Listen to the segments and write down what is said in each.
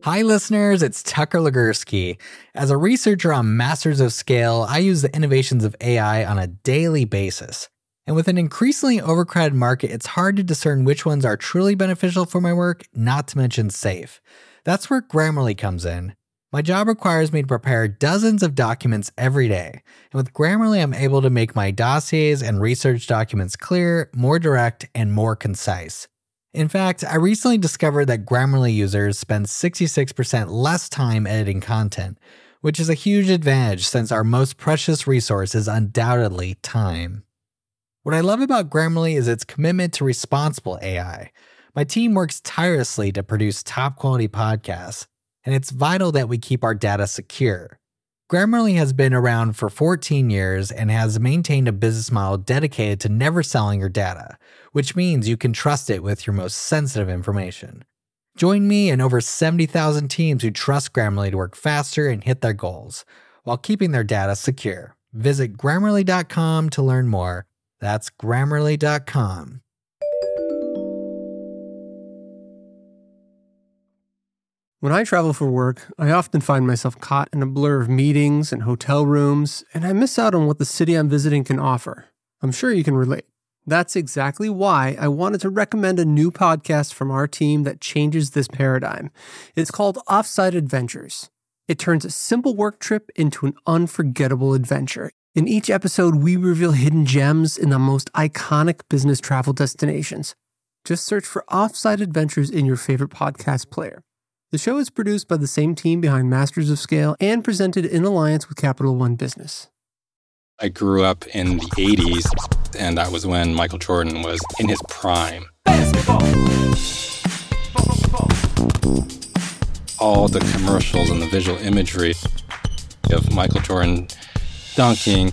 Hi listeners, it's Tucker Legursky. As a researcher on Masters of Scale, I use the innovations of AI on a daily basis. And with an increasingly overcrowded market, it's hard to discern which ones are truly beneficial for my work, not to mention safe. That's where Grammarly comes in. My job requires me to prepare dozens of documents every day. And with Grammarly, I'm able to make my dossiers and research documents clear, more direct, and more concise. In fact, I recently discovered that Grammarly users spend 66% less time editing content, which is a huge advantage since our most precious resource is undoubtedly time. What I love about Grammarly is its commitment to responsible AI. My team works tirelessly to produce top-quality podcasts, and it's vital that we keep our data secure. Grammarly has been around for 14 years and has maintained a business model dedicated to never selling your data, which means you can trust it with your most sensitive information. Join me and over 70,000 teams who trust Grammarly to work faster and hit their goals, while keeping their data secure. Visit Grammarly.com to learn more. That's Grammarly.com. When I travel for work, I often find myself caught in a blur of meetings and hotel rooms, and I miss out on what the city I'm visiting can offer. I'm sure you can relate. That's exactly why I wanted to recommend a new podcast from our team that changes this paradigm. It's called Offsite Adventures. It turns a simple work trip into an unforgettable adventure. In each episode, we reveal hidden gems in the most iconic business travel destinations. Just search for Offsite Adventures in your favorite podcast player. The show is produced by the same team behind Masters of Scale and presented in alliance with Capital One Business. I grew up in the 80s, and that was when Michael Jordan was in his prime. Basketball. All the commercials and the visual imagery of Michael Jordan dunking,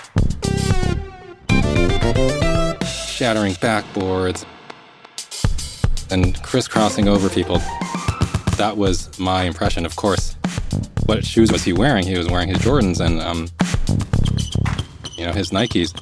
shattering backboards, and crisscrossing over people. That was my impression. Of course, what shoes was he wearing? He was wearing his Jordans and, his Nikes.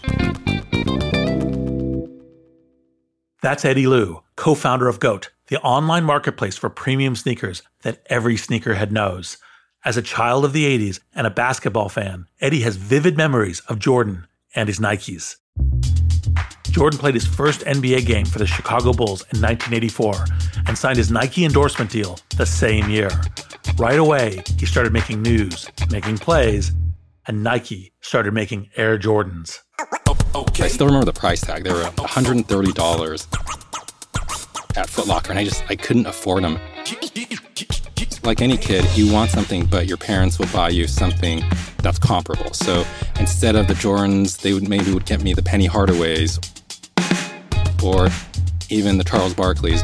That's Eddie Liu, co-founder of GOAT, the online marketplace for premium sneakers that every sneakerhead knows. As a child of the 80s and a basketball fan, Eddie has vivid memories of Jordan and his Nikes. Jordan played his first NBA game for the Chicago Bulls in 1984 and signed his Nike endorsement deal the same year. Right away, he started making news, making plays, and Nike started making Air Jordans. I still remember the price tag. They were $130 at Foot Locker, and I couldn't afford them. Like any kid, you want something, but your parents will buy you something that's comparable. So instead of the Jordans, they would get me the Penny Hardaways or even the Charles Barkleys.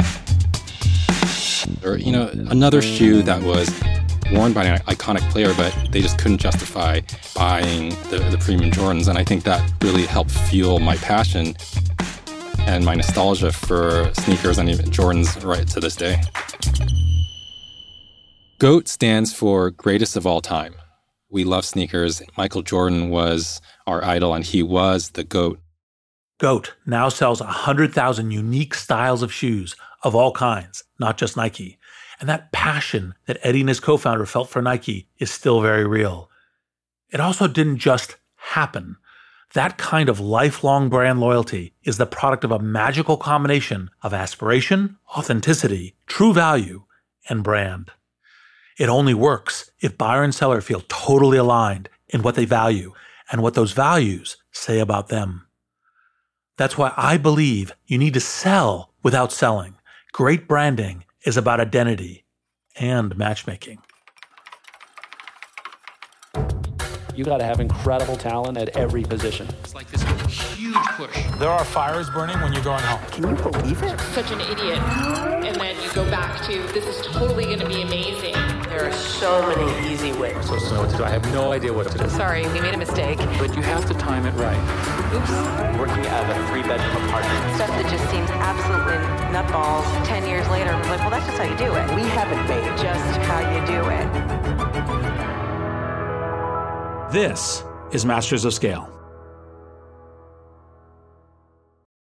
Or, another shoe that was worn by an iconic player, but they just couldn't justify buying the premium Jordans. And I think that really helped fuel my passion and my nostalgia for sneakers and even Jordans right to this day. GOAT stands for greatest of all time. We love sneakers. Michael Jordan was our idol, and he was the GOAT. GOAT now sells 100,000 unique styles of shoes of all kinds, not just Nike. And that passion that Eddie and his co-founder felt for Nike is still very real. It also didn't just happen. That kind of lifelong brand loyalty is the product of a magical combination of aspiration, authenticity, true value, and brand. It only works if buyer and seller feel totally aligned in what they value and what those values say about them. That's why I believe you need to sell without selling. Great branding is about identity and matchmaking. You got to have incredible talent at every position. It's like this huge push. There are fires burning when you're going home. Can you believe it? Such an idiot. And then you go back to, this is totally going to be amazing. There are so many easy ways. So what to do? I have no idea what to do. Sorry, we made a mistake. But you have to time it right. Oops. Working out of a 3-bedroom apartment. Stuff that just seems absolutely nutballs. 10 years later, I'm like, well, that's just how you do it. We haven't made Just how you do it. This is Masters of Scale.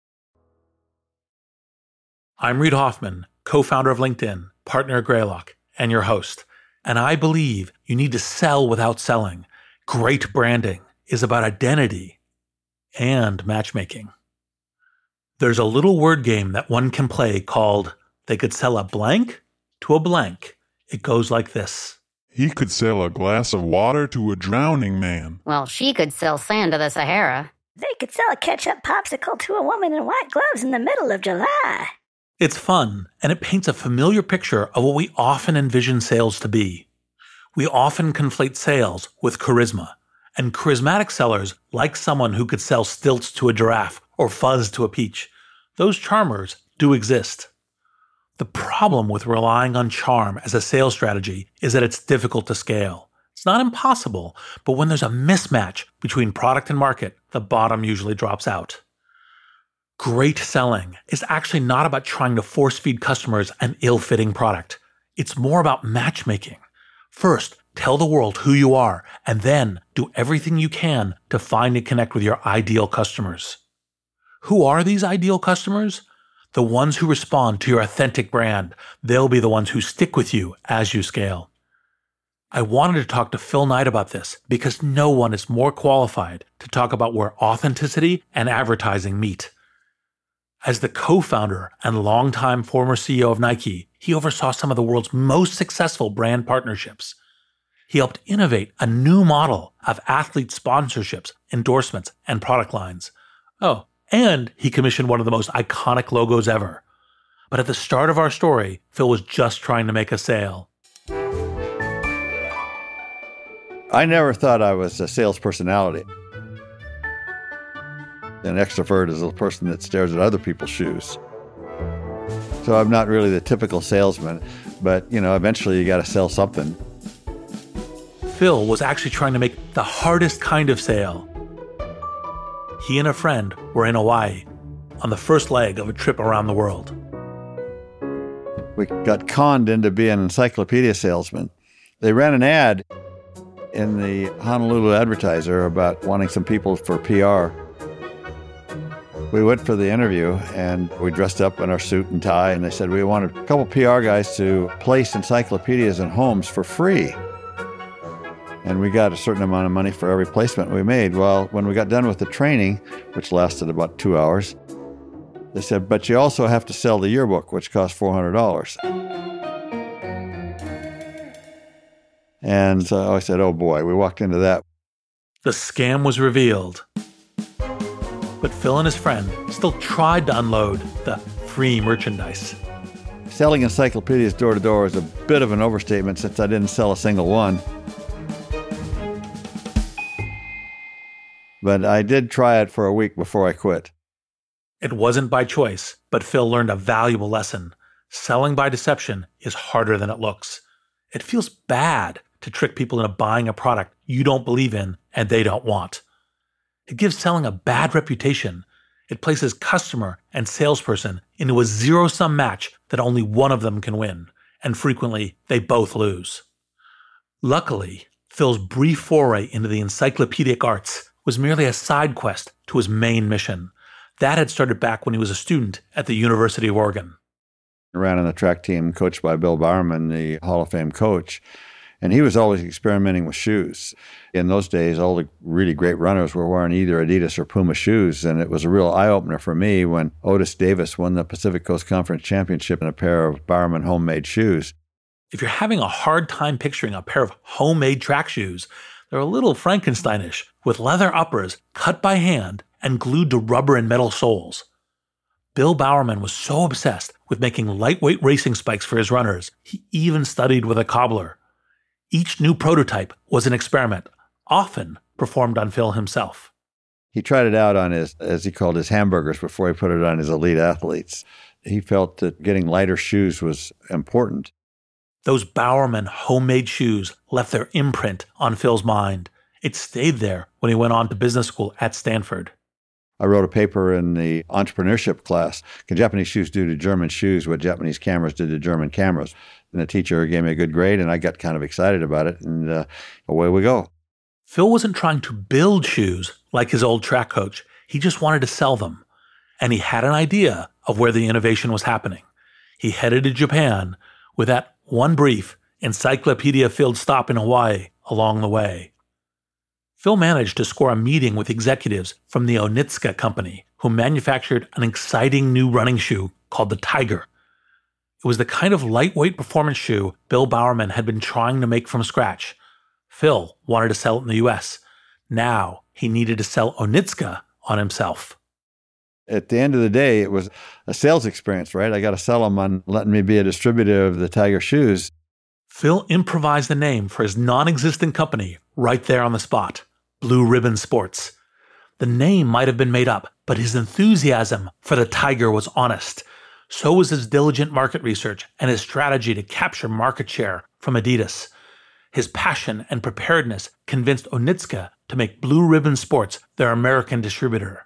I'm Reid Hoffman, co-founder of LinkedIn, partner at Greylock, and your host. And I believe you need to sell without selling. Great branding is about identity and matchmaking. There's a little word game that one can play called They Could Sell a Blank to a Blank. It goes like this. He could sell a glass of water to a drowning man. Well, she could sell sand to the Sahara. They could sell a ketchup popsicle to a woman in white gloves in the middle of July. It's fun, and it paints a familiar picture of what we often envision sales to be. We often conflate sales with charisma, and charismatic sellers like someone who could sell stilts to a giraffe or fuzz to a peach. Those charmers do exist. The problem with relying on charm as a sales strategy is that it's difficult to scale. It's not impossible, but when there's a mismatch between product and market, the bottom usually drops out. Great selling is actually not about trying to force-feed customers an ill-fitting product. It's more about matchmaking. First, tell the world who you are, and then do everything you can to find and connect with your ideal customers. Who are these ideal customers? The ones who respond to your authentic brand. They'll be the ones who stick with you as you scale. I wanted to talk to Phil Knight about this because no one is more qualified to talk about where authenticity and advertising meet. As the co-founder and longtime former CEO of Nike, he oversaw some of the world's most successful brand partnerships. He helped innovate a new model of athlete sponsorships, endorsements, and product lines. Oh, and he commissioned one of the most iconic logos ever. But at the start of our story, Phil was just trying to make a sale. I never thought I was a sales personality. An extrovert is a person that stares at other people's shoes. So I'm not really the typical salesman, but, eventually you got to sell something. Phil was actually trying to make the hardest kind of sale. He and a friend were in Hawaii on the first leg of a trip around the world. We got conned into being an encyclopedia salesman. They ran an ad in the Honolulu Advertiser about wanting some people for PR. We went for the interview, and we dressed up in our suit and tie, and they said, we wanted a couple PR guys to place encyclopedias in homes for free. And we got a certain amount of money for every placement we made. Well, when we got done with the training, which lasted about 2 hours, they said, but you also have to sell the yearbook, which cost $400. And so I said, oh boy, we walked into that. The scam was revealed. But Phil and his friend still tried to unload the free merchandise. Selling encyclopedias door to door is a bit of an overstatement since I didn't sell a single one. But I did try it for a week before I quit. It wasn't by choice, but Phil learned a valuable lesson. Selling by deception is harder than it looks. It feels bad to trick people into buying a product you don't believe in and they don't want. It gives selling a bad reputation. It places customer and salesperson into a zero-sum match that only one of them can win, and frequently they both lose. Luckily, Phil's brief foray into the encyclopedic arts was merely a side quest to his main mission. That had started back when he was a student at the University of Oregon. I ran on the track team coached by Bill Bowerman, the Hall of Fame coach, and he was always experimenting with shoes. In those days, all the really great runners were wearing either Adidas or Puma shoes, and it was a real eye-opener for me when Otis Davis won the Pacific Coast Conference Championship in a pair of Bowerman homemade shoes. If you're having a hard time picturing a pair of homemade track shoes, they're a little Frankensteinish, with leather uppers cut by hand and glued to rubber and metal soles. Bill Bowerman was so obsessed with making lightweight racing spikes for his runners, he even studied with a cobbler. Each new prototype was an experiment, often performed on Phil himself. He tried it out on his, as he called his hamburgers, before he put it on his elite athletes. He felt that getting lighter shoes was important. Those Bowerman homemade shoes left their imprint on Phil's mind. It stayed there when he went on to business school at Stanford. I wrote a paper in the entrepreneurship class, Can Japanese Shoes Do to German Shoes What Japanese Cameras Did to German Cameras? And the teacher gave me a good grade, and I got kind of excited about it, and away we go. Phil wasn't trying to build shoes like his old track coach. He just wanted to sell them. And he had an idea of where the innovation was happening. He headed to Japan with that one brief encyclopedia field stop in Hawaii along the way. Phil managed to score a meeting with executives from the Onitsuka Company, who manufactured an exciting new running shoe called the Tiger. It was the kind of lightweight performance shoe Bill Bowerman had been trying to make from scratch. Phil wanted to sell it in the US. Now he needed to sell Onitsuka on himself. At the end of the day, it was a sales experience, right? I got to sell them on letting me be a distributor of the Tiger shoes. Phil improvised the name for his non-existent company right there on the spot, Blue Ribbon Sports. The name might have been made up, but his enthusiasm for the Tiger was honest. So was his diligent market research and his strategy to capture market share from Adidas. His passion and preparedness convinced Onitsuka to make Blue Ribbon Sports their American distributor.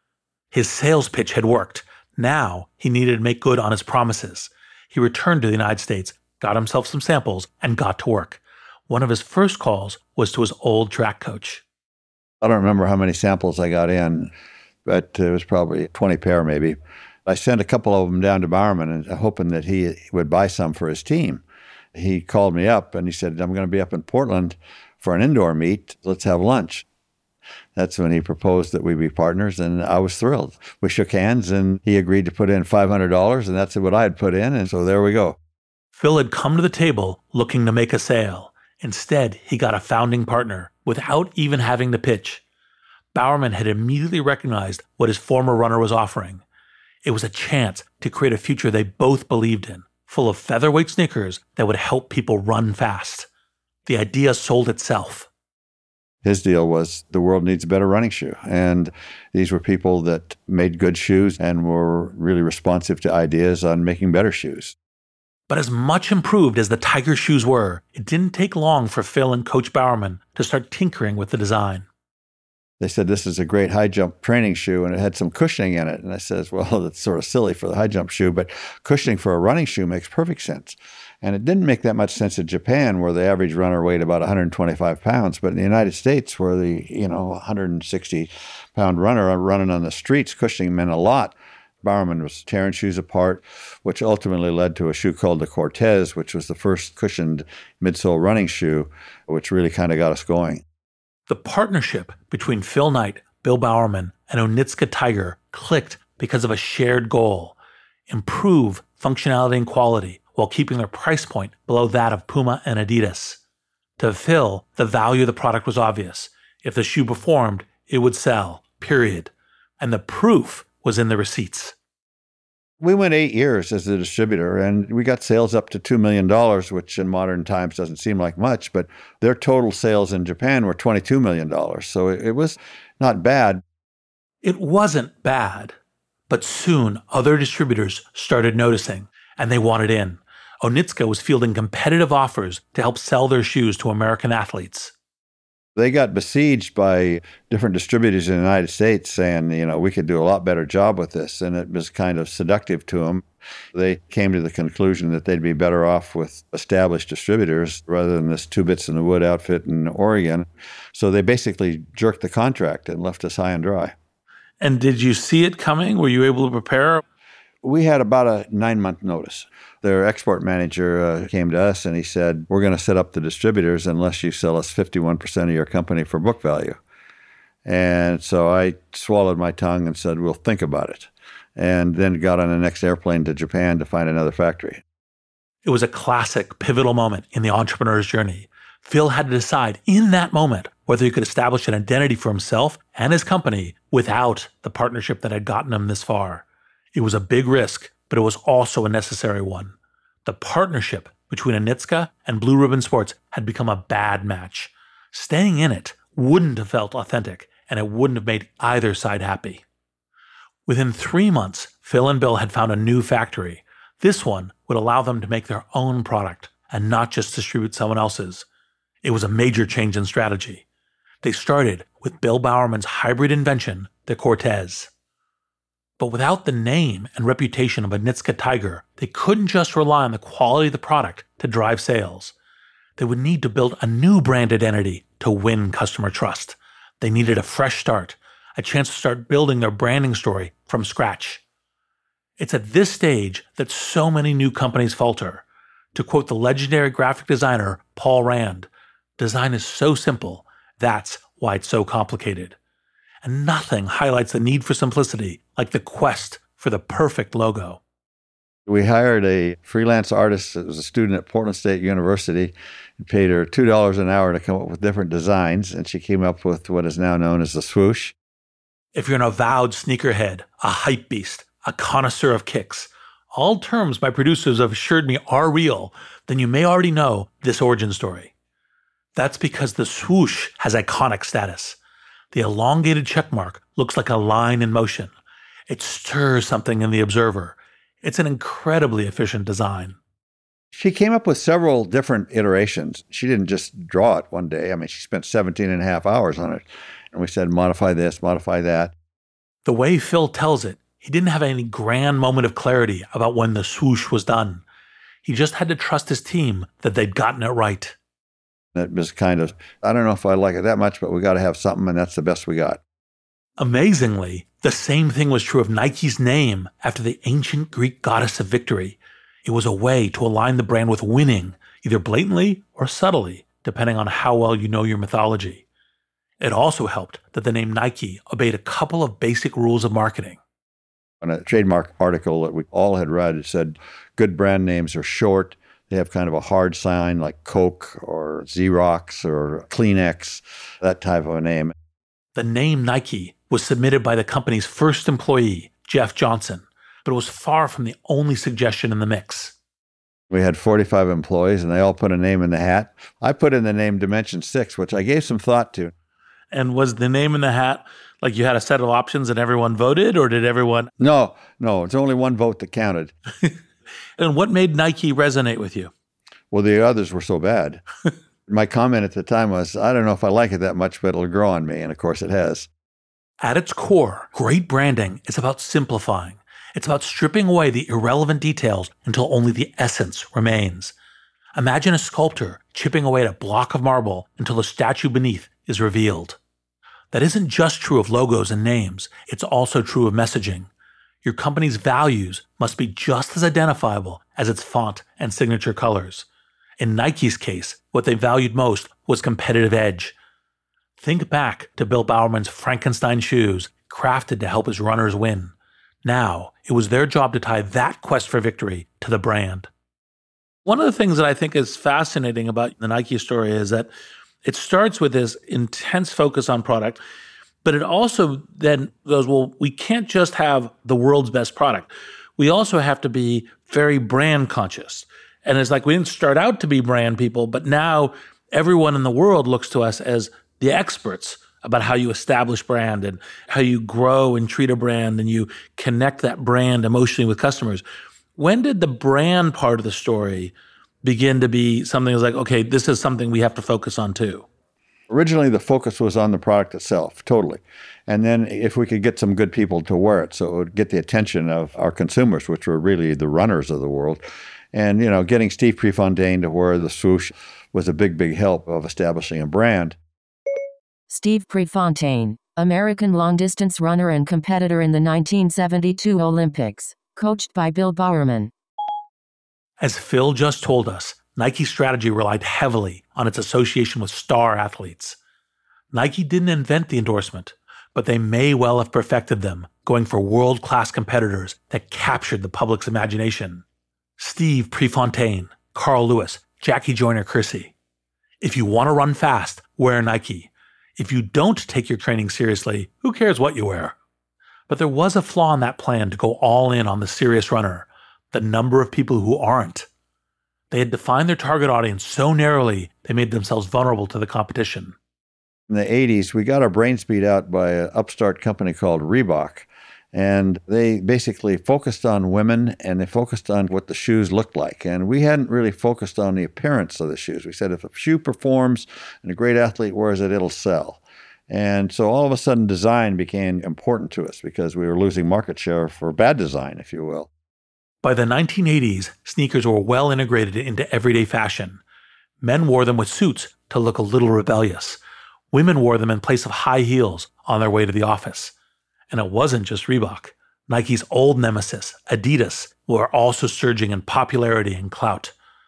His sales pitch had worked. Now he needed to make good on his promises. He returned to the United States, got himself some samples, and got to work. One of his first calls was to his old track coach. I don't remember how many samples I got in, but it was probably 20 pair maybe. I sent a couple of them down to Bowerman and hoping that he would buy some for his team. He called me up and he said, I'm going to be up in Portland for an indoor meet. Let's have lunch. That's when he proposed that we be partners, and I was thrilled. We shook hands, and he agreed to put in $500, and that's what I had put in, and so there we go. Phil had come to the table looking to make a sale. Instead, he got a founding partner without even having to pitch. Bowerman had immediately recognized what his former runner was offering. It was a chance to create a future they both believed in, full of featherweight sneakers that would help people run fast. The idea sold itself. His deal was the world needs a better running shoe. And these were people that made good shoes and were really responsive to ideas on making better shoes. But as much improved as the Tiger shoes were, it didn't take long for Phil and Coach Bowerman to start tinkering with the design. They said, this is a great high jump training shoe, and it had some cushioning in it. And I says, well, that's sort of silly for the high jump shoe, but cushioning for a running shoe makes perfect sense. And it didn't make that much sense in Japan, where the average runner weighed about 125 pounds. But in the United States, where the 160-pound runner running on the streets, cushioning meant a lot. Bowerman was tearing shoes apart, which ultimately led to a shoe called the Cortez, which was the first cushioned midsole running shoe, which really kind of got us going. The partnership between Phil Knight, Bill Bowerman, and Onitsuka Tiger clicked because of a shared goal: improve functionality and quality while keeping their price point below that of Puma and Adidas. To Phil, the value of the product was obvious. If the shoe performed, it would sell, period. And the proof was in the receipts. We went 8 years as a distributor, and we got sales up to $2 million, which in modern times doesn't seem like much, but their total sales in Japan were $22 million. So it was not bad. It wasn't bad, but soon other distributors started noticing, and they wanted in. Onitsuka was fielding competitive offers to help sell their shoes to American athletes. They got besieged by different distributors in the United States saying, we could do a lot better job with this. And it was kind of seductive to them. They came to the conclusion that they'd be better off with established distributors rather than this Two Bits in the Wood outfit in Oregon. So they basically jerked the contract and left us high and dry. And did you see it coming? Were you able to prepare? We had about a 9-month notice. Their export manager came to us and he said, we're going to set up the distributors unless you sell us 51% of your company for book value. And so I swallowed my tongue and said, we'll think about it. And then got on the next airplane to Japan to find another factory. It was a classic, pivotal moment in the entrepreneur's journey. Phil had to decide in that moment whether he could establish an identity for himself and his company without the partnership that had gotten him this far. It was a big risk, but it was also a necessary one. The partnership between Onitsuka and Blue Ribbon Sports had become a bad match. Staying in it wouldn't have felt authentic, and it wouldn't have made either side happy. Within 3 months, Phil and Bill had found a new factory. This one would allow them to make their own product and not just distribute someone else's. It was a major change in strategy. They started with Bill Bowerman's hybrid invention, the Cortez. But without the name and reputation of Onitsuka Tiger, they couldn't just rely on the quality of the product to drive sales. They would need to build a new brand identity to win customer trust. They needed a fresh start, a chance to start building their branding story from scratch. It's at this stage that so many new companies falter. To quote the legendary graphic designer Paul Rand, design is so simple, that's why it's so complicated. And nothing highlights the need for simplicity like the quest for the perfect logo. We hired a freelance artist that was a student at Portland State University and paid her $2 an hour to come up with different designs, and she came up with what is now known as the swoosh. If you're an avowed sneakerhead, a hype beast, a connoisseur of kicks, all terms my producers have assured me are real, then you may already know this origin story. That's because the swoosh has iconic status. The elongated checkmark looks like a line in motion. It stirs something in the observer. It's an incredibly efficient design. She came up with several different iterations. She didn't just draw it one day. I mean, she spent 17 and a half hours on it. And we said, modify this, modify that. The way Phil tells it, he didn't have any grand moment of clarity about when the swoosh was done. He just had to trust his team that they'd gotten it right. It was kind of, I don't know if I like it that much, but we got to have something, and that's the best we got. Amazingly, the same thing was true of Nike's name after the ancient Greek goddess of victory. It was a way to align the brand with winning, either blatantly or subtly, depending on how well you know your mythology. It also helped that the name Nike obeyed a couple of basic rules of marketing. On a trademark article that we all had read, it said good brand names are short. They have kind of a hard sign like Coke or Xerox or Kleenex, that type of a name. The name Nike was submitted by the company's first employee, Jeff Johnson, but it was far from the only suggestion in the mix. We had 45 employees, and they all put a name in the hat. I put in the name Dimension 6, which I gave some thought to. And was the name in the hat like you had a set of options and everyone voted, or did everyone? No, it's only one vote that counted. And what made Nike resonate with you? Well, the others were so bad. My comment at the time was, I don't know if I like it that much, but it'll grow on me. And of course it has. At its core, great branding is about simplifying. It's about stripping away the irrelevant details until only the essence remains. Imagine a sculptor chipping away at a block of marble until the statue beneath is revealed. That isn't just true of logos and names. It's also true of messaging. Your company's values must be just as identifiable as its font and signature colors. In Nike's case, what they valued most was competitive edge. Think back to Bill Bowerman's Frankenstein shoes, crafted to help his runners win. Now, it was their job to tie that quest for victory to the brand. One of the things that I think is fascinating about the Nike story is that it starts with this intense focus on product, but it also then goes, well, we can't just have the world's best product. We also have to be very brand conscious. And it's like we didn't start out to be brand people, but now everyone in the world looks to us as the experts about how you establish brand and how you grow and treat a brand and you connect that brand emotionally with customers. When did the brand part of the story begin to be something that's like, okay, this is something we have to focus on too? Originally, the focus was on the product itself, totally. And then if we could get some good people to wear it, so it would get the attention of our consumers, which were really the runners of the world. And, getting Steve Prefontaine to wear the swoosh was a big, big help of establishing a brand. Steve Prefontaine, American long-distance runner and competitor in the 1972 Olympics, coached by Bill Bowerman. As Phil just told us, Nike's strategy relied heavily on its association with star athletes. Nike didn't invent the endorsement, but they may well have perfected them, going for world-class competitors that captured the public's imagination. Steve Prefontaine, Carl Lewis, Jackie Joyner-Kersee. If you want to run fast, wear Nike. If you don't take your training seriously, who cares what you wear? But there was a flaw in that plan to go all in on the serious runner, the number of people who aren't. They had defined their target audience so narrowly, they made themselves vulnerable to the competition. In the 80s, we got our brains beat out by an upstart company called Reebok. And they basically focused on women, and they focused on what the shoes looked like. And we hadn't really focused on the appearance of the shoes. We said if a shoe performs and a great athlete wears it, it'll sell. And so all of a sudden, design became important to us because we were losing market share for bad design, if you will. By the 1980s, sneakers were well integrated into everyday fashion. Men wore them with suits to look a little rebellious. Women wore them in place of high heels on their way to the office. And it wasn't just Reebok. Nike's old nemesis, Adidas, were also surging in popularity and clout.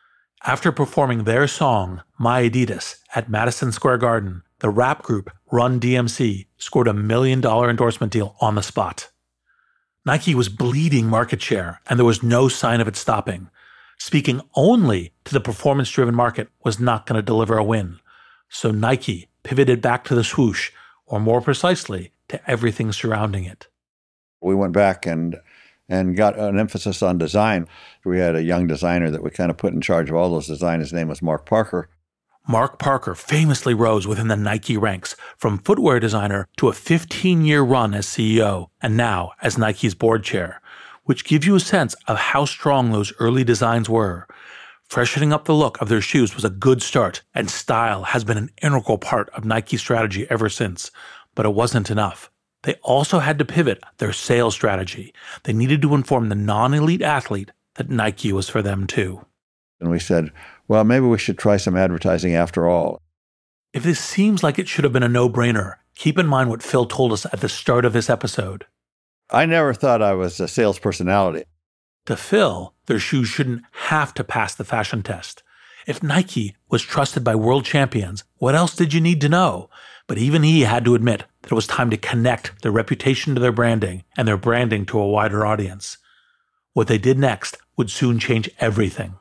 After performing their song, My Adidas, at Madison Square Garden, the rap group Run DMC scored $1 million endorsement deal on the spot. Nike was bleeding market share, and there was no sign of it stopping. Speaking only to the performance-driven market was not going to deliver a win. So Nike pivoted back to the swoosh, or more precisely, to everything surrounding it. We went back and got an emphasis on design. We had a young designer that we kind of put in charge of all those designs. His name was Mark Parker. Mark Parker famously rose within the Nike ranks, from footwear designer to a 15-year run as CEO, and now as Nike's board chair, which gives you a sense of how strong those early designs were. Freshening up the look of their shoes was a good start, and style has been an integral part of Nike's strategy ever since. But it wasn't enough. They also had to pivot their sales strategy. They needed to inform the non-elite athlete that Nike was for them too. And we said, well, maybe we should try some advertising after all. If this seems like it should have been a no-brainer, keep in mind what Phil told us at the start of this episode. I never thought I was a sales personality. To Phil, their shoes shouldn't have to pass the fashion test. If Nike was trusted by world champions, what else did you need to know? But even he had to admit that it was time to connect their reputation to their branding and their branding to a wider audience. What they did next would soon change everything.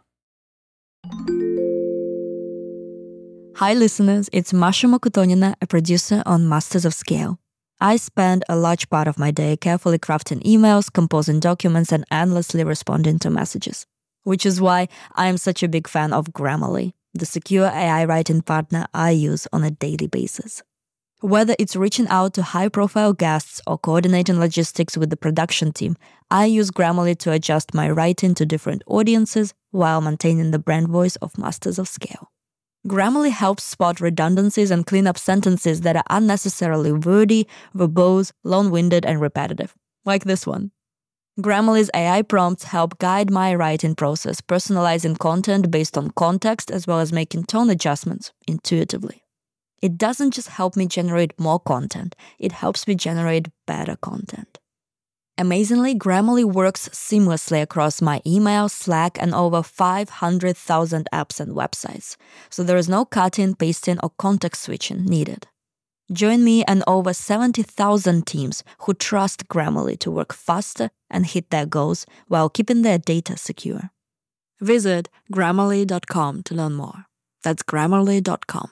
Hi listeners, it's Masha Mokotonina, a producer on Masters of Scale. I spend a large part of my day carefully crafting emails, composing documents, and endlessly responding to messages. Which is why I am such a big fan of Grammarly, the secure AI writing partner I use on a daily basis. Whether it's reaching out to high-profile guests or coordinating logistics with the production team, I use Grammarly to adjust my writing to different audiences while maintaining the brand voice of Masters of Scale. Grammarly helps spot redundancies and clean up sentences that are unnecessarily wordy, verbose, long-winded, and repetitive, like this one. Grammarly's AI prompts help guide my writing process, personalizing content based on context as well as making tone adjustments intuitively. It doesn't just help me generate more content, it helps me generate better content. Amazingly, Grammarly works seamlessly across my email, Slack, and over 500,000 apps and websites, so there is no cutting, pasting, or context switching needed. Join me and over 70,000 teams who trust Grammarly to work faster and hit their goals while keeping their data secure. Visit Grammarly.com to learn more. That's Grammarly.com.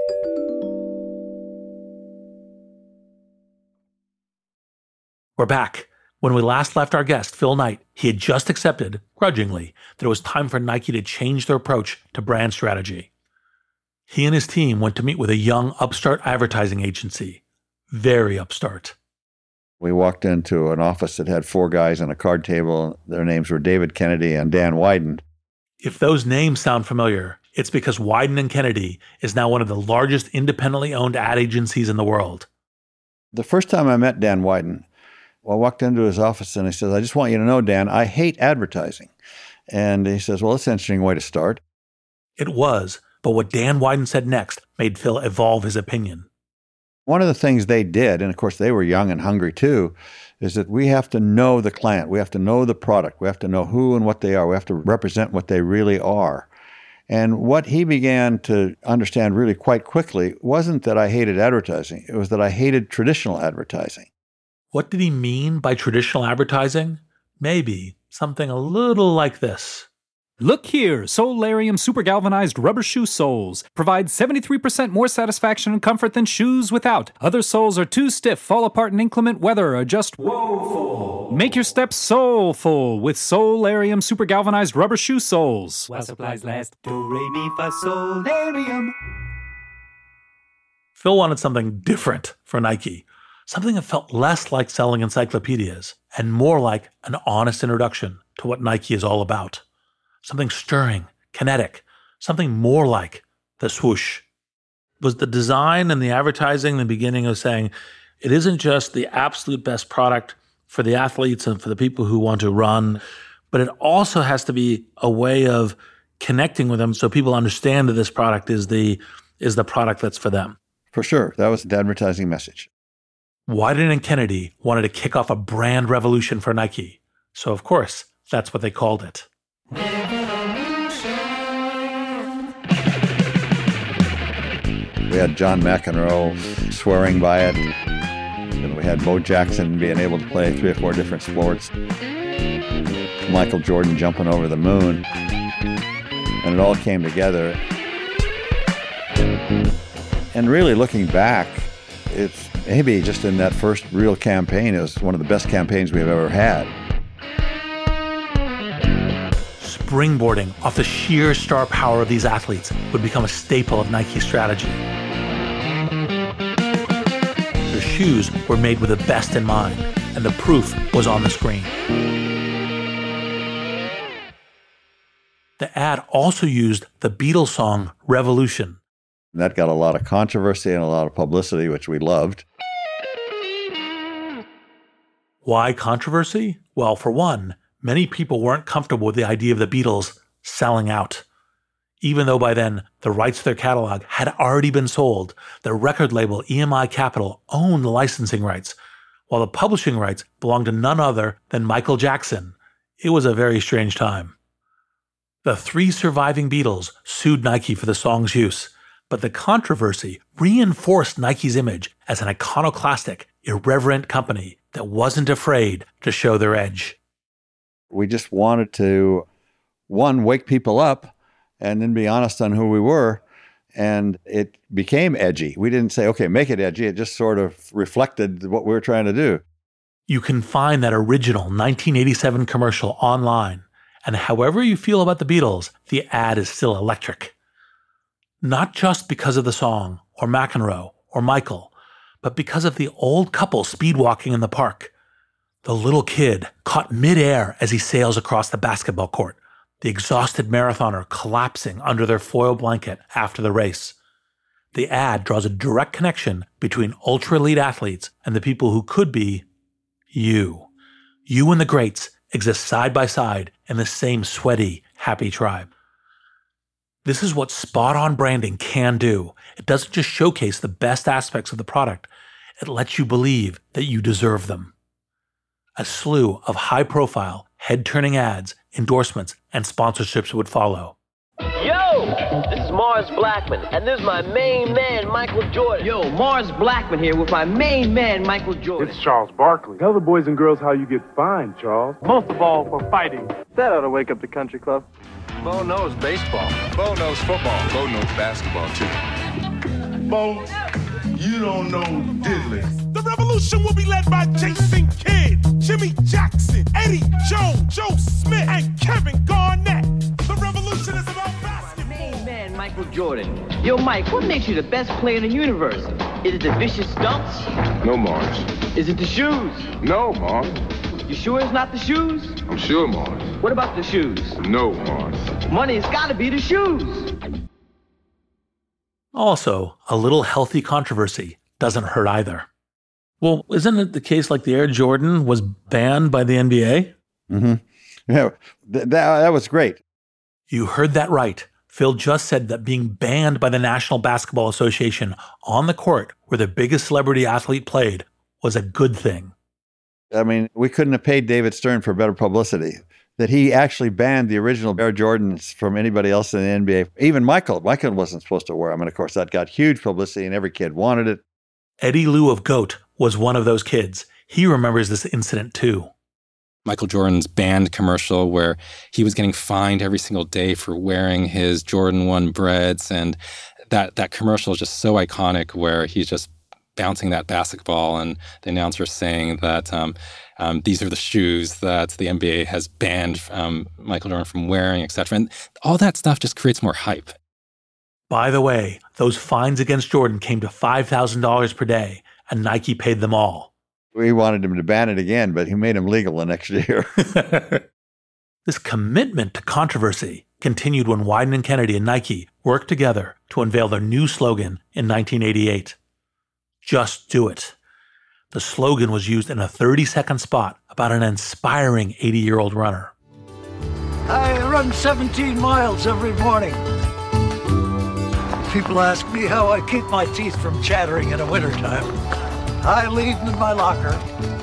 We're back. When we last left our guest, Phil Knight, he had just accepted, grudgingly, that it was time for Nike to change their approach to brand strategy. He and his team went to meet with a young upstart advertising agency. Very upstart. We walked into an office that had 4 guys on a card table. Their names were David Kennedy and Dan Wieden. If those names sound familiar, it's because Wieden and Kennedy is now one of the largest independently owned ad agencies in the world. The first time I met Dan Wieden, I walked into his office and he says, I just want you to know, Dan, I hate advertising. And he says, well, that's an interesting way to start. It was, but what Dan Wieden said next made Phil evolve his opinion. One of the things they did, and of course they were young and hungry too, is that we have to know the client. We have to know the product. We have to know who and what they are. We have to represent what they really are. And what he began to understand really quite quickly wasn't that I hated advertising. It was that I hated traditional advertising. What did he mean by traditional advertising? Maybe something a little like this. Look here, Solarium Super Galvanized Rubber Shoe Soles provide 73% more satisfaction and comfort than shoes without. Other soles are too stiff, fall apart in inclement weather, or just woeful. Make your steps soulful with Solarium Super Galvanized Rubber Shoe Soles. While supplies last, do re mi fa solarium. Phil wanted something different for Nike. Something that felt less like selling encyclopedias and more like an honest introduction to what Nike is all about. Something stirring, kinetic, something more like the swoosh. Was the design and the advertising the beginning of saying it isn't just the absolute best product for the athletes and for the people who want to run, but it also has to be a way of connecting with them so people understand that this product is the product that's for them. For sure. That was the advertising message. Wieden and Kennedy wanted to kick off a brand revolution for Nike. So, of course, that's what they called it. had John McEnroe swearing by it. And we had Bo Jackson being able to play 3 or 4 different sports. Michael Jordan jumping over the moon. And it all came together. And really looking back, it's maybe just in that first real campaign, it was one of the best campaigns we've ever had. Springboarding off the sheer star power of these athletes would become a staple of Nike's strategy. Their shoes were made with the best in mind, and the proof was on the screen. The ad also used the Beatles song Revolution. That got a lot of controversy and a lot of publicity, which we loved. Why controversy? Well, for one, many people weren't comfortable with the idea of the Beatles selling out. Even though by then the rights to their catalog had already been sold, their record label EMI Capital owned the licensing rights, while the publishing rights belonged to none other than Michael Jackson. It was a very strange time. The 3 surviving Beatles sued Nike for the song's use, but the controversy reinforced Nike's image as an iconoclastic, irreverent company that wasn't afraid to show their edge. We just wanted to, one, wake people up and then be honest on who we were. And it became edgy. We didn't say, okay, make it edgy. It just sort of reflected what we were trying to do. You can find that original 1987 commercial online. And however you feel about the Beatles, the ad is still electric. Not just because of the song, or McEnroe, or Michael, but because of the old couple speedwalking in the park. The little kid caught midair as he sails across the basketball court, the exhausted marathoner collapsing under their foil blanket after the race. The ad draws a direct connection between ultra-elite athletes and the people who could be you. You and the greats exist side by side in the same sweaty, happy tribe. This is what spot-on branding can do. It doesn't just showcase the best aspects of the product. It lets you believe that you deserve them. A slew of high-profile, head-turning ads, endorsements, and sponsorships would follow. Yo, this is Mars Blackman, and this is my main man, Michael Jordan. Yo, Mars Blackman here with my main man, Michael Jordan. It's Charles Barkley. Tell the boys and girls how you get fined, Charles. Most of all, for fighting. That ought to wake up the country club. Bo knows baseball. Bo knows football. Bo knows basketball, too. Bo, you don't know diddly. The revolution will be led by Jason Kidd, Jimmy Jackson, Eddie Jones, Joe Smith, and Kevin Garnett. The revolution is about basketball. Main man, Michael Jordan. Yo, Mike, what makes you the best player in the universe? Is it the vicious stunts? No, Mars. Is it the shoes? No, Mars. You sure it's not the shoes? I'm sure, Mars. What about the shoes? No, Mars. Money's gotta be the shoes. Also, a little healthy controversy doesn't hurt either. Well, isn't it the case like the Air Jordan was banned by the NBA? Mm-hmm. Yeah, that was great. You heard that right. Phil just said that being banned by the National Basketball Association on the court where the biggest celebrity athlete played was a good thing. I mean, we couldn't have paid David Stern for better publicity. That he actually banned the original Air Jordans from anybody else in the NBA. Even Michael wasn't supposed to wear them. And of course, that got huge publicity and every kid wanted it. Eddie Liu of GOAT was one of those kids. He remembers this incident too. Michael Jordan's band commercial where he was getting fined every single day for wearing his Jordan 1 Breads. And that commercial is just so iconic where he's just bouncing that basketball and the announcer saying that these are the shoes that the NBA has banned Michael Jordan from wearing, etc. And all that stuff just creates more hype. By the way, those fines against Jordan came to $5,000 per day, and Nike paid them all. We wanted him to ban it again, but he made them legal the next year. This commitment to controversy continued when Wieden and Kennedy and Nike worked together to unveil their new slogan in 1988. Just do it. The slogan was used in a 30-second spot about an inspiring 80-year-old runner. I run 17 miles every morning. People ask me how I keep my teeth from chattering in the wintertime. I leave them in my locker.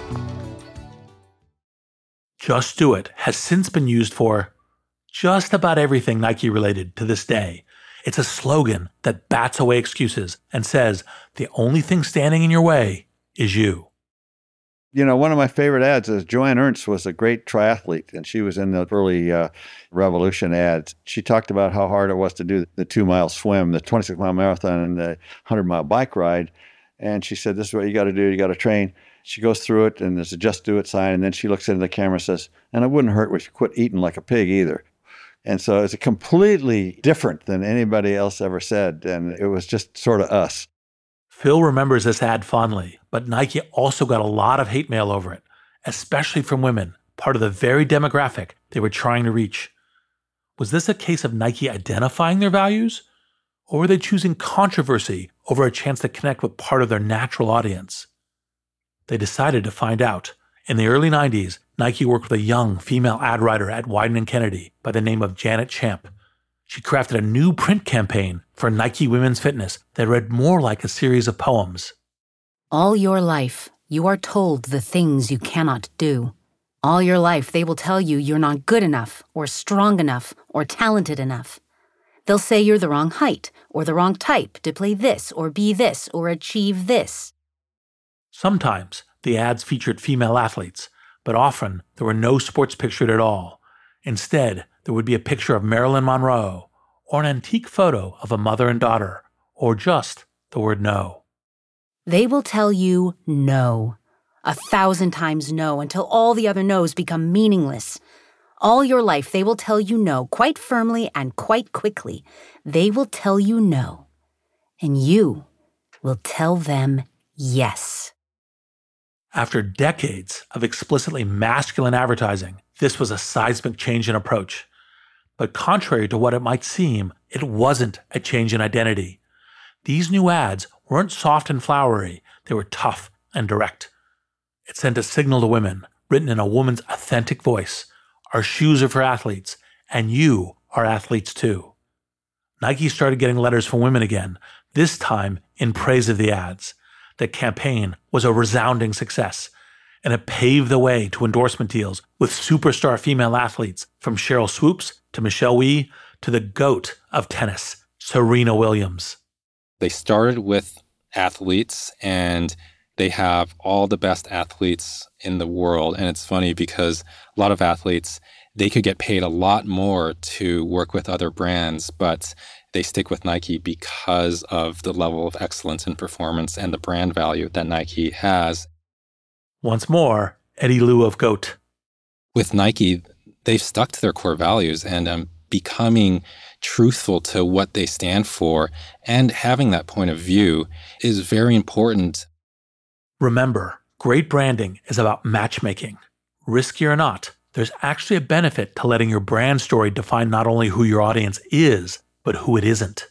Just Do It has since been used for just about everything Nike related to this day. It's a slogan that bats away excuses and says the only thing standing in your way is you. You know, one of my favorite ads is Joanne Ernst was a great triathlete, and she was in the early Revolution ads. She talked about how hard it was to do the 2-mile swim, the 26-mile marathon, and the 100-mile bike ride. And she said, this is what you got to do. You got to train. She goes through it, and there's a just do it sign. And then she looks into the camera and says, and it wouldn't hurt if you quit eating like a pig either. And so it's completely different than anybody else ever said. And it was just sort of us. Phil remembers this ad fondly, but Nike also got a lot of hate mail over it, especially from women, part of the very demographic they were trying to reach. Was this a case of Nike identifying their values? Or were they choosing controversy over a chance to connect with part of their natural audience? They decided to find out. In the early 90s, Nike worked with a young female ad writer at Wieden & Kennedy by the name of Janet Champ. She crafted a new print campaign for Nike Women's Fitness that read more like a series of poems. All your life, you are told the things you cannot do. All your life, they will tell you you're not good enough, or strong enough, or talented enough. They'll say you're the wrong height, or the wrong type to play this, or be this, or achieve this. Sometimes the ads featured female athletes, but often there were no sports pictured at all. Instead, there would be a picture of Marilyn Monroe, or an antique photo of a mother and daughter, or just the word no. They will tell you no, 1,000 times no, until all the other no's become meaningless. All your life, they will tell you no, quite firmly and quite quickly. They will tell you no, and you will tell them yes. After decades of explicitly masculine advertising, this was a seismic change in approach. But contrary to what it might seem, it wasn't a change in identity. These new ads weren't soft and flowery, they were tough and direct. It sent a signal to women, written in a woman's authentic voice. Our shoes are for athletes, and you are athletes too. Nike started getting letters from women again, this time in praise of the ads. The campaign was a resounding success, and it paved the way to endorsement deals with superstar female athletes from Sheryl Swoopes to Michelle Wie to the GOAT of tennis, Serena Williams. They started with athletes, and they have all the best athletes in the world. And it's funny because a lot of athletes, they could get paid a lot more to work with other brands, but they stick with Nike because of the level of excellence in performance and the brand value that Nike has. Once more, Eddie Liu of GOAT. With Nike, they've stuck to their core values and becoming truthful to what they stand for, and having that point of view is very important. Remember, great branding is about matchmaking. Risky or not, there's actually a benefit to letting your brand story define not only who your audience is, but who it isn't.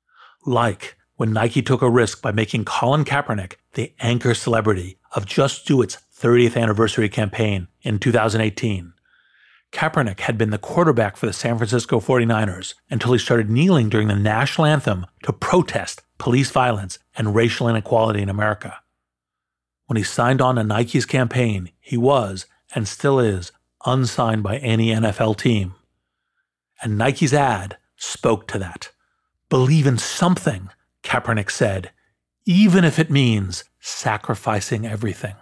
Like when Nike took a risk by making Colin Kaepernick the anchor celebrity of Just Do It's 30th anniversary campaign in 2018. Kaepernick had been the quarterback for the San Francisco 49ers until he started kneeling during the national anthem to protest police violence and racial inequality in America. When he signed on to Nike's campaign, he was, and still is, unsigned by any NFL team. And Nike's ad spoke to that. Believe in something, Kaepernick said, even if it means sacrificing everything.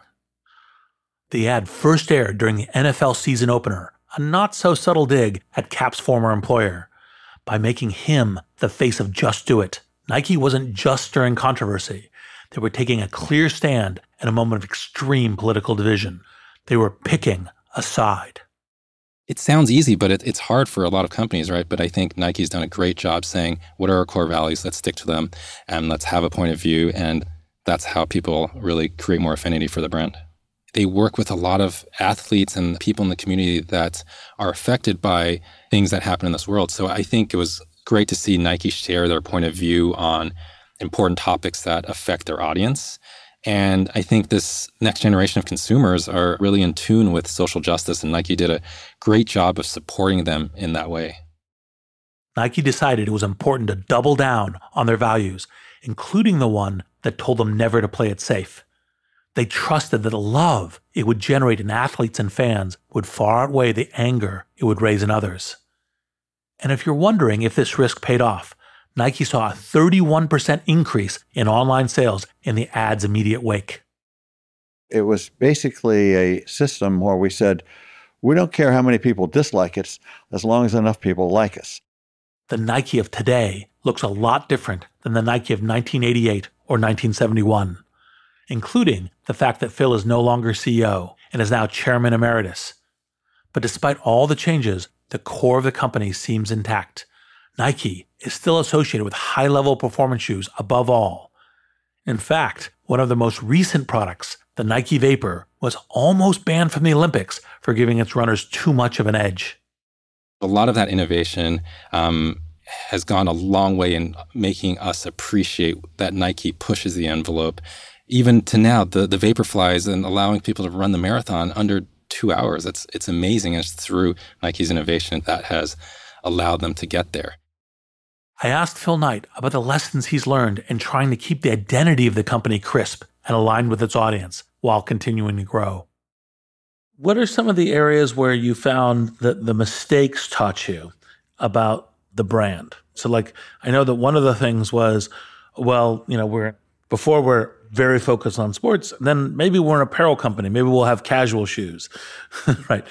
The ad first aired during the NFL season opener, a not-so-subtle dig at Cap's former employer. By making him the face of Just Do It, Nike wasn't just stirring controversy. They were taking a clear stand in a moment of extreme political division. They were picking a side. It sounds easy, but it's hard for a lot of companies, right? But I think Nike's done a great job saying, what are our core values? Let's stick to them, and let's have a point of view. And that's how people really create more affinity for the brand. They work with a lot of athletes and people in the community that are affected by things that happen in this world. So I think it was great to see Nike share their point of view on important topics that affect their audience. And I think this next generation of consumers are really in tune with social justice, and Nike did a great job of supporting them in that way. Nike decided it was important to double down on their values, including the one that told them never to play it safe. They trusted that the love it would generate in athletes and fans would far outweigh the anger it would raise in others. And if you're wondering if this risk paid off, Nike saw a 31% increase in online sales in the ad's immediate wake. It was basically a system where we said, we don't care how many people dislike us as long as enough people like us. The Nike of today looks a lot different than the Nike of 1988 or 1971, including the fact that Phil is no longer CEO and is now chairman emeritus. But despite all the changes, the core of the company seems intact. Nike is still associated with high-level performance shoes above all. In fact, one of the most recent products, the Nike Vapor, was almost banned from the Olympics for giving its runners too much of an edge. A lot of that innovation has gone a long way in making us appreciate that Nike pushes the envelope. Even to now, the Vaporflies and allowing people to run the marathon under 2 hours. It's amazing. It's through Nike's innovation that has allowed them to get there. I asked Phil Knight about the lessons he's learned in trying to keep the identity of the company crisp and aligned with its audience while continuing to grow. What are some of the areas where you found that the mistakes taught you about the brand? So like, I know that one of the things was, well, we're very focused on sports, then maybe we're an apparel company. Maybe we'll have casual shoes, right?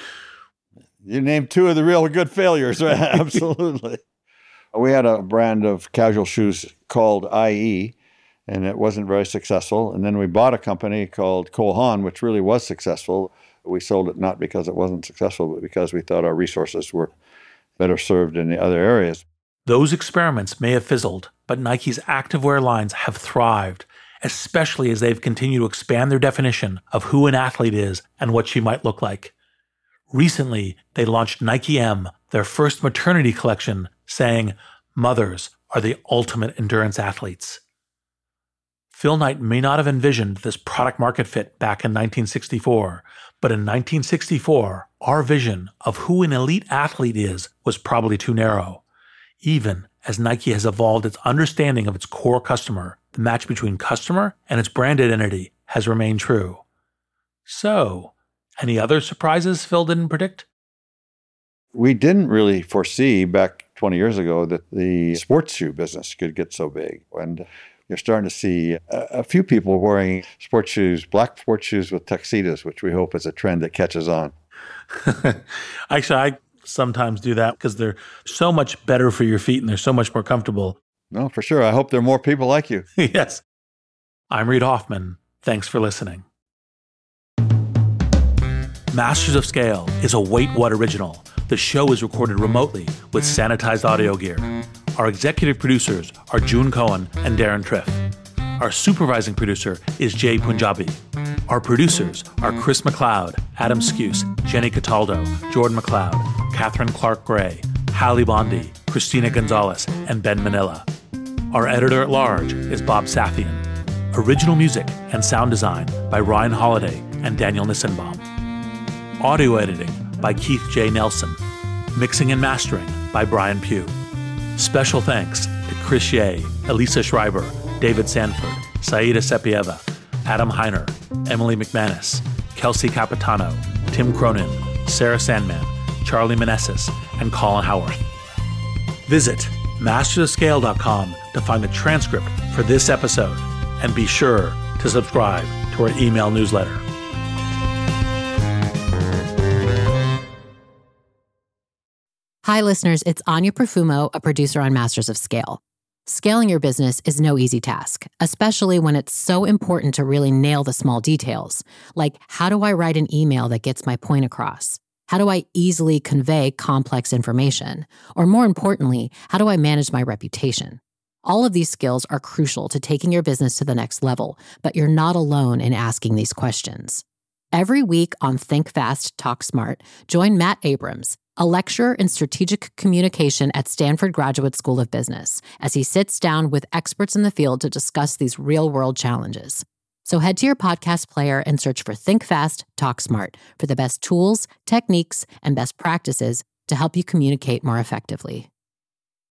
You named two of the real good failures, right? Absolutely. We had a brand of casual shoes called IE, and it wasn't very successful. And then we bought a company called Cole Haan, which really was successful. We sold it not because it wasn't successful, but because we thought our resources were better served in the other areas. Those experiments may have fizzled, but Nike's activewear lines have thrived, especially as they've continued to expand their definition of who an athlete is and what she might look like. Recently, they launched Nike M, their first maternity collection, saying, mothers are the ultimate endurance athletes. Phil Knight may not have envisioned this product market fit back in 1964, but in 1964, our vision of who an elite athlete is was probably too narrow. Even as Nike has evolved its understanding of its core customer, the match between customer and its brand identity has remained true. So, any other surprises Phil didn't predict? We didn't really foresee back 20 years ago that the sports shoe business could get so big. And you're starting to see a few people wearing sports shoes, black sports shoes with tuxedos, which we hope is a trend that catches on. Actually, I sometimes do that because they're so much better for your feet and they're so much more comfortable. No, for sure. I hope there are more people like you. Yes. I'm Reid Hoffman. Thanks for listening. Masters of Scale is a Wait What original. The show is recorded remotely with sanitized audio gear. Our executive producers are June Cohen and Darren Triff. Our supervising producer is Jay Punjabi. Our producers are Chris McLeod, Adam Skuse, Jenny Cataldo, Jordan McLeod, Catherine Clark Gray, Hallie Bondi, Christina Gonzalez, and Ben Manila. Our editor-at-large is Bob Safian. Original music and sound design by Ryan Holiday and Daniel Nissenbaum. Audio editing by Keith J. Nelson. Mixing and mastering by Brian Pugh. Special thanks to Chris Ye, Elisa Schreiber, David Sanford, Saida Sepieva, Adam Heiner, Emily McManus, Kelsey Capitano, Tim Cronin, Sarah Sandman, Charlie Meneses, and Colin Howarth. Visit mastersofscale.com to find the transcript for this episode, and be sure to subscribe to our email newsletter. Hi, listeners. It's Anya Profumo, a producer on Masters of Scale. Scaling your business is no easy task, especially when it's so important to really nail the small details. Like, how do I write an email that gets my point across? How do I easily convey complex information? Or more importantly, how do I manage my reputation? All of these skills are crucial to taking your business to the next level, but you're not alone in asking these questions. Every week on Think Fast, Talk Smart, join Matt Abrams, a lecturer in strategic communication at Stanford Graduate School of Business, as he sits down with experts in the field to discuss these real-world challenges. So head to your podcast player and search for Think Fast, Talk Smart for the best tools, techniques, and best practices to help you communicate more effectively.